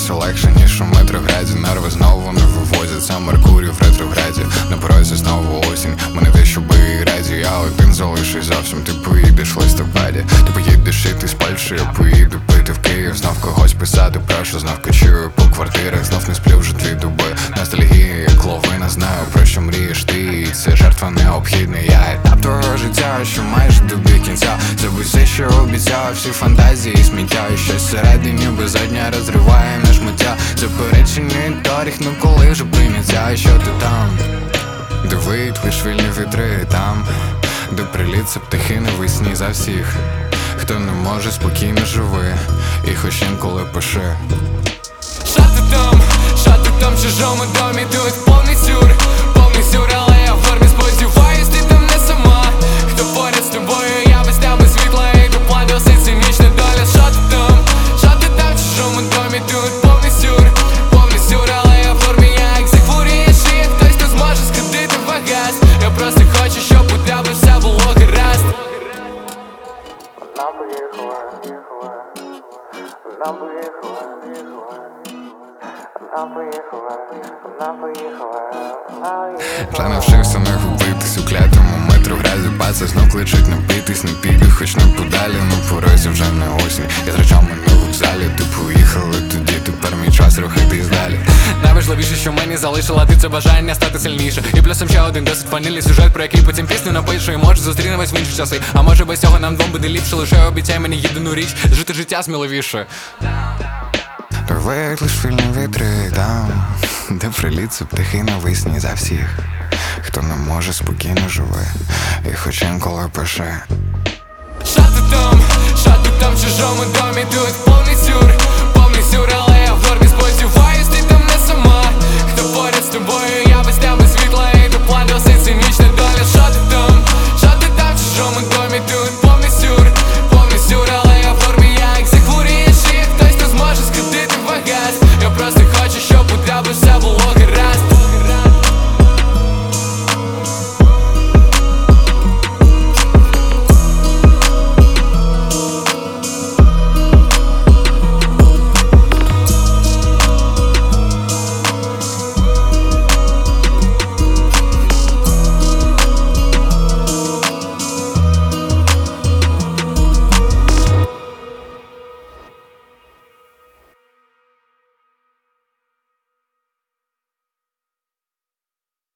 все легше, ніж у Метрограді. Нерви знову не вивозяться, Меркурій в ретрограді. На порозі знову осінь, мене те, щоби раді. Я один залишусь зовсім, ти поїдеш в листопаді. Ти поїдеш іти з Польщі, я поїду пити в Київ. Знов когось писати, прошу, знов кочую по квартирах. Знов не сплю вже 2 доби. Ностальгія, як лавина, знаю, про що мрієш ти. І це жертва необхідна. Я етап твого життя, що майже добіг кінця. Забудь все, що обіцяв, всі фантазії сміття. І щось всередині безодня розриває на шмаття. Заперечений доріг, ну коли вже прийняття. І що ти там? Де виють лиш вільні вітри там, де приліться птахи навесні за всіх, хто не може спокійно живи, і хоч інколи пиши. Що ти там в чужому домі, тут повний сюр, але я в формі, сподіваюсь, ти там не сама. Хто поряд з тобою, я без тебе світла, і доплатив все цинічна доля. Що ти там в чужому домі, тут повний сюр, але я в формі, як захворієш, і хтось, хто зможе скрутити багаж. Я просто хочу, щоб у тебе все було гаразд. Вона поїхала, вона поїхала, вона поїхала. Вже навчився не губитись у клятому Метрограді. Паца знов кличуть напитись, не піду, хоч не подалі. На порозі вже не осінь, я з речами на вокзалі. Ти поїхали тоді, тепер мій час рухатись далі. Найважливіше, що мені залишила ти, це бажання стати сильніше. І плюсом ще один досить ванільний сюжет, про який потім пісню напишу. І може зустрінемось в інші часи. А може без цього нам двом буде ліпше. Лише обіцяй мені єдину річ, жити життя сміливіше. Рвають лиш вільні вітри там, де приліться птахи навесні за всіх, хто не може спокійно живе, і хоч інколи пише. Що ти там в чужому домі, тут повний сюр,